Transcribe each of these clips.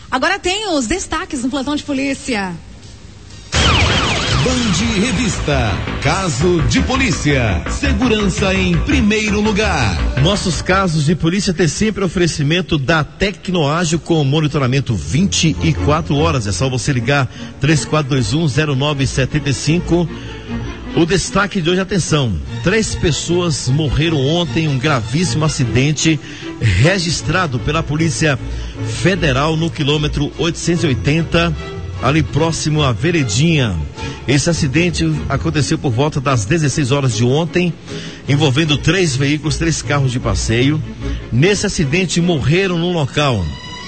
Agora tem os destaques no plantão de polícia. Band Revista, caso de polícia, segurança em primeiro lugar. Nossos casos de polícia têm sempre oferecimento da Tecnoágil com monitoramento 24 horas. É só você ligar 3421-0975. O destaque de hoje, atenção, 3 pessoas morreram ontem em um gravíssimo acidente registrado pela Polícia Federal no quilômetro 880, ali próximo à Veredinha. Esse acidente aconteceu por volta das 16 horas de ontem, envolvendo 3 veículos, 3 carros de passeio. Nesse acidente morreram no local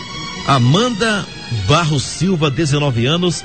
Amanda Barros Silva, 19 anos,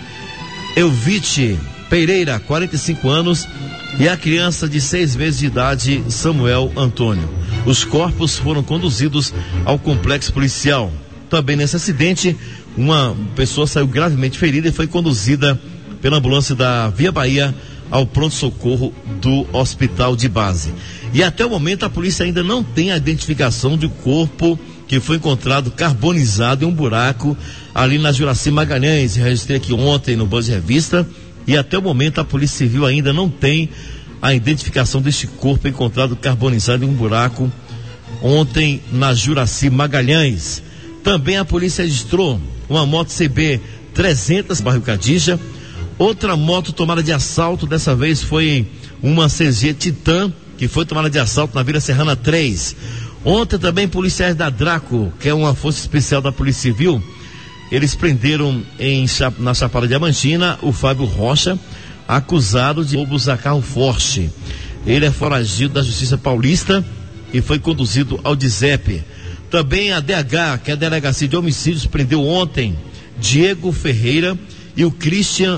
Elvite Pereira, 45 anos, e a criança de 6 meses de idade, Samuel Antônio. Os corpos foram conduzidos ao complexo policial. Também nesse acidente, uma pessoa saiu gravemente ferida e foi conduzida pela ambulância da Via Bahia ao pronto-socorro do hospital de base. E até o momento a polícia ainda não tem a identificação do corpo que foi encontrado carbonizado em um buraco ali na Juraci Magalhães. Registrei aqui ontem no Band Revista, e até o momento a Polícia Civil ainda não tem a identificação deste corpo encontrado carbonizado em um buraco ontem na Juraci Magalhães. Também a polícia registrou uma moto CB 300 bairro Cadija. Outra moto tomada de assalto, dessa vez foi uma CG Titan, que foi tomada de assalto na Vila Serrana 3. Ontem também policiais da Draco, que é uma força especial da Polícia Civil, eles prenderam na Chapada Diamantina o Fábio Rocha, acusado de roubos a carro forte. Ele é foragido da Justiça Paulista e foi conduzido ao DIZEP. Também a DH, que é a Delegacia de Homicídios, prendeu ontem Diego Ferreira e o Christian,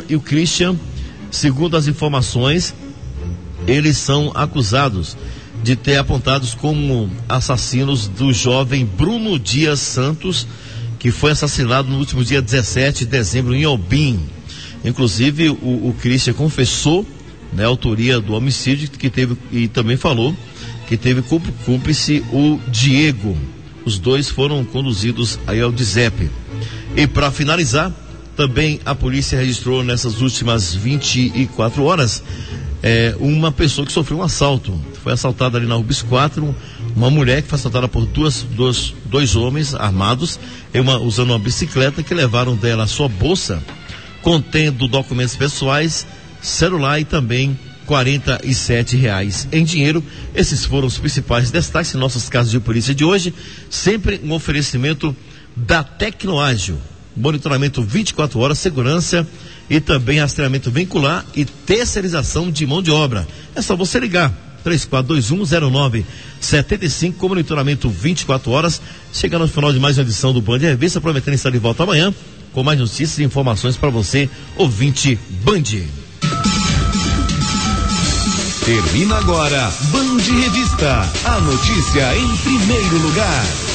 segundo as informações, eles são acusados de ter apontados como assassinos do jovem Bruno Dias Santos, que foi assassinado no último dia 17 de dezembro em Obim. Inclusive o Christian confessou, né, a autoria do homicídio que teve, e também falou que teve cúmplice o Diego. Os dois foram conduzidos aí ao DIZEP. E para finalizar, também a polícia registrou nessas últimas 24 horas uma pessoa que sofreu um assalto. Foi assaltada ali na Rubis 4, uma mulher que foi assaltada por dois homens armados, usando uma bicicleta, que levaram dela a sua bolsa contendo documentos pessoais, celular e também R$47 em dinheiro. Esses foram os principais destaques em nossos casos de polícia de hoje. Sempre um oferecimento da Tecnoágil. Monitoramento 24 horas, segurança e também rastreamento veicular e terceirização de mão de obra. É só você ligar 3421-0975 com monitoramento 24 horas. Chegando no final de mais uma edição do Band Revista, prometendo estar de volta amanhã com mais notícias e informações para você, ouvinte Band. Termina agora Band Revista, a notícia em primeiro lugar.